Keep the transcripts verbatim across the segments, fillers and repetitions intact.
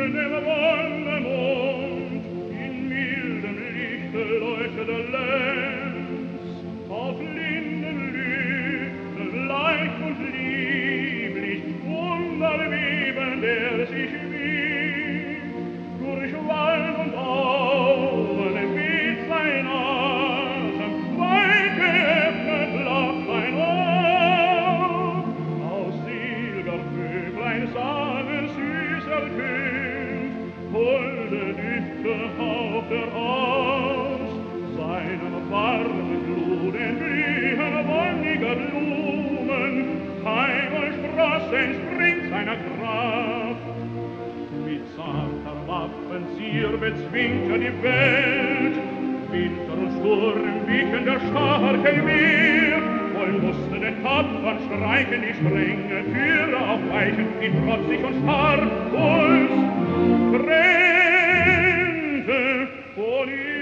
in dem Wonnemond, in mildem Lichte leuchtet der Lenz, auf linden Lüften leicht und lieblich, wunderweben, der sich wiegt, durch Wald und Auen weht sein Atem, weit geöffnet lacht ein Ohr, aus Silbervöglein Sangen süß ertönt, holde Düfte haucht er aus, seinem warmen Blut entblühen wonniger Blumen, Keim und Spross entspringt seiner Kraft. Mit zarter Waffenzier bezwingt er die Welt, Winter und Sturm wichen der starken Meer, voll Lust der Tapfern streichen die strenge Türe auf Weichen, die trotzig und starr uns trennte von ihm.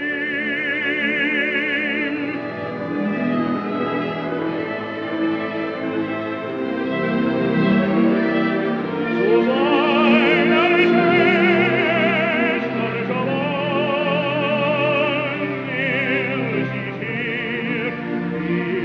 Zu seiner Schwester gewann er sich her, die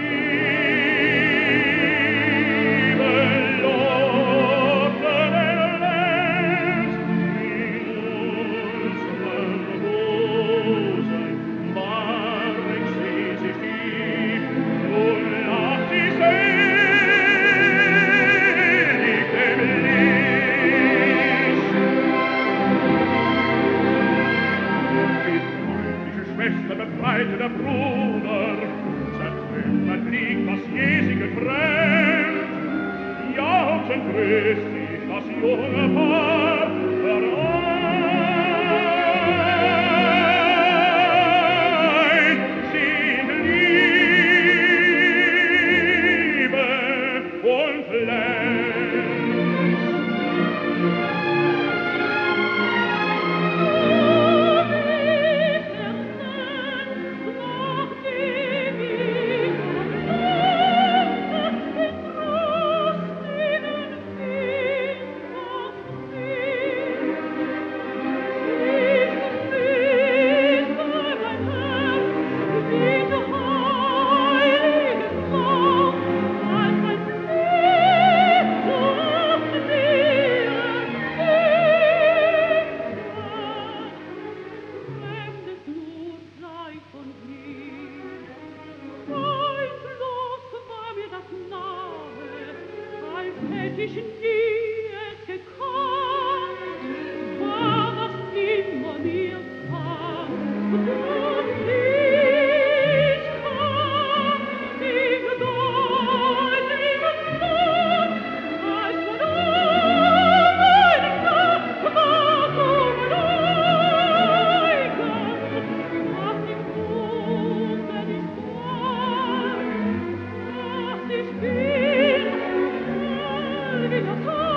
Liebe lockte den Lenz in unseren Busen, barg sie sich tief und lacht sie selig dem Licht. Die freundliche Schwester befreite der Bruder, zertrümmert liegt, was je sie getrennt. Jauchzend grüßt sich das junge Paar vereint. Sie in Liebe und Lenz. Wieder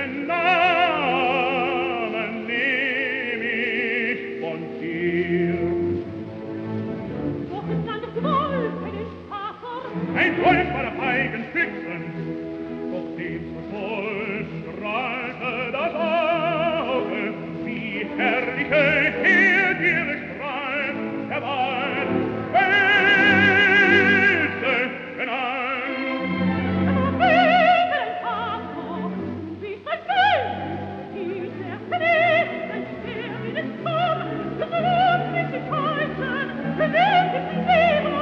schönen Namen nehm ich von dir. Doch es landet Wolf, eine Spacher. Ein Wolf bei der Feigenfüchsen, doch dem so stolz strahlte das Auge, wie herrliche Herd ihre Strahl erwart, welche genannt. Aber wegen Pater, wie es ein Bild, hieß er Knecht, ein Speer wie des Tom, gewohnt mit den Teufel, bewegt in die Leber.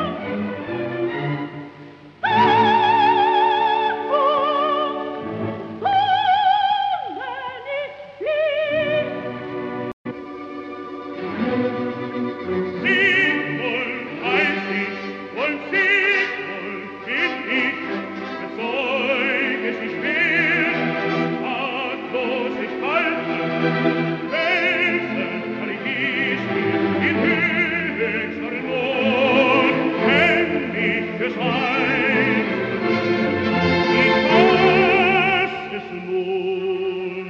Siegmund heiß ich und Siegmund bin ich, bezeuge sich wer, tatlos ich halte, welchen kann ich in höchster Not, wenn ich es weiß, ich weiß es nun.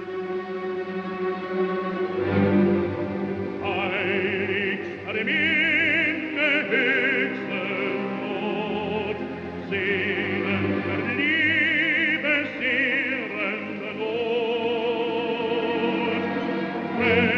Heiligst alle Minde höchste Not, Seelen der Liebe sehrende Not,